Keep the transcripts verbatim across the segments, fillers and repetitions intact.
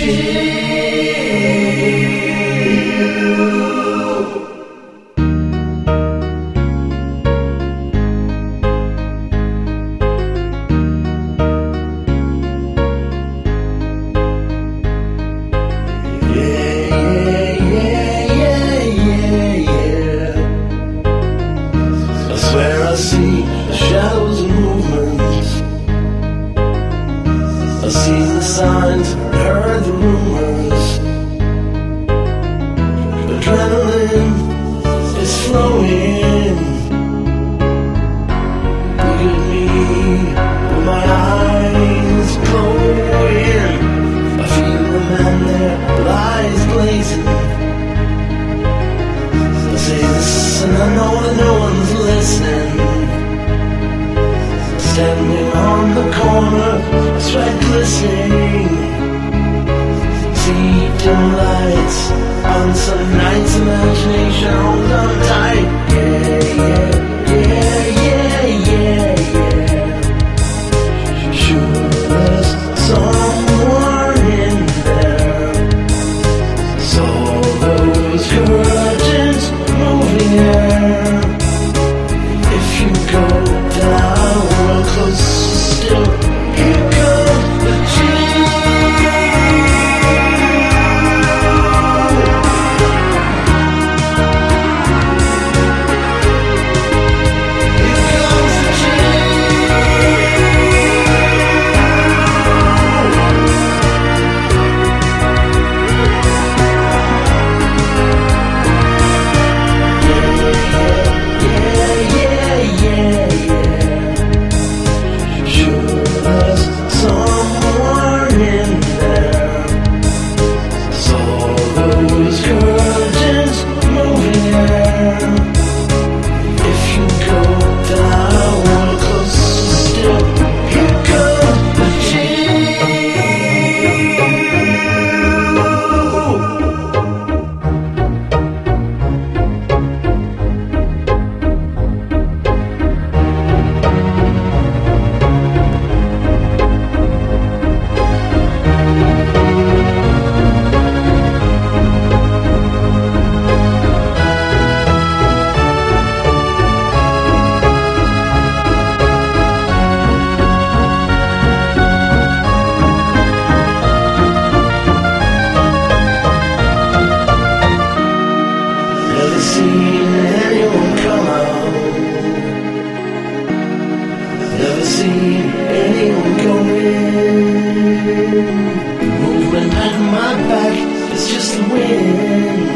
I see the shadows and movements. I've seen the signs, heard the rumors. Adrenaline is flowing. Look at me with my eyes glowing. I feel the man there, with eyes blazing. I say this and I know that no one's listening. Standing on the corner, sweat glistening. See dim lights on some nights, imagination hold on tight. Yeah, yeah, yeah, yeah, yeah, yeah. Sure, there's someone in there. Saw those curtains moving there. If you go down real close still, here comes the chill. Here comes the Never seen anyone come out. Never seen anyone go in. Movement at my back, it's just the wind.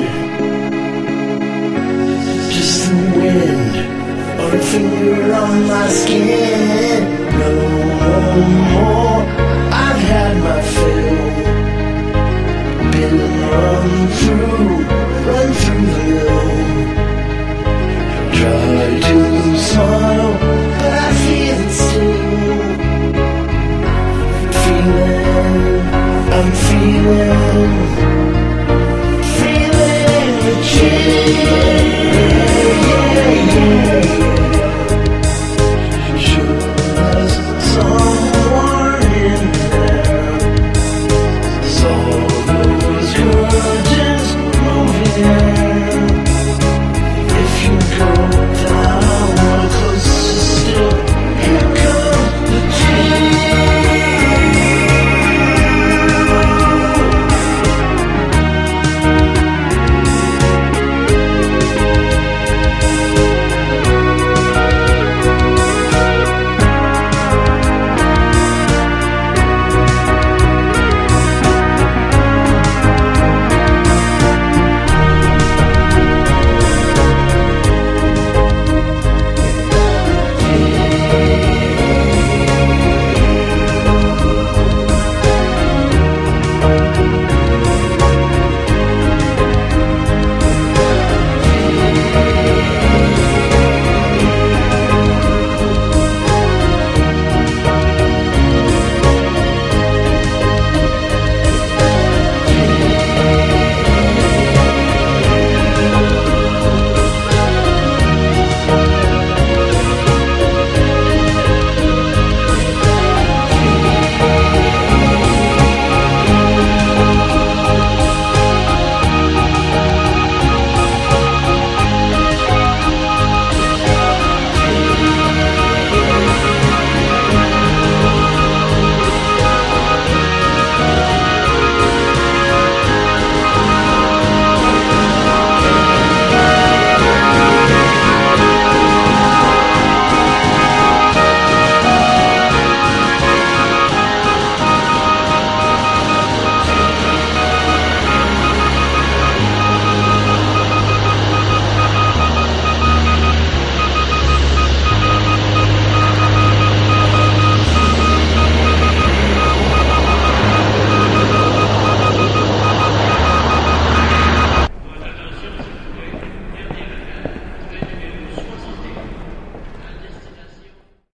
Just the wind, or a finger on my skin. No more, I've had my fill. Been run through, run through the mill. Try to smile, but I feel it still. Feeling, I'm feeling